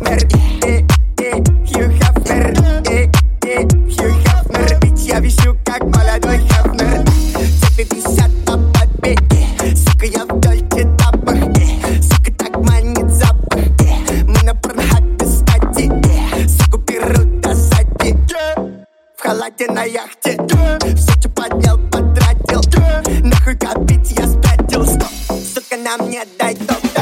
Хафнер, Хью Хафнер, Хью Хафнер. Ведь я вищу, как молодой Хафнер. Цепи висят на попе, сука, я в дольче тапах, сука, так манит запах. Мы на порнхабе стати, суку берут до сзади. В халате на яхте, все, что поднял, потратил. Нахуй копить я спятил, стоп, сука, нам не дай топ.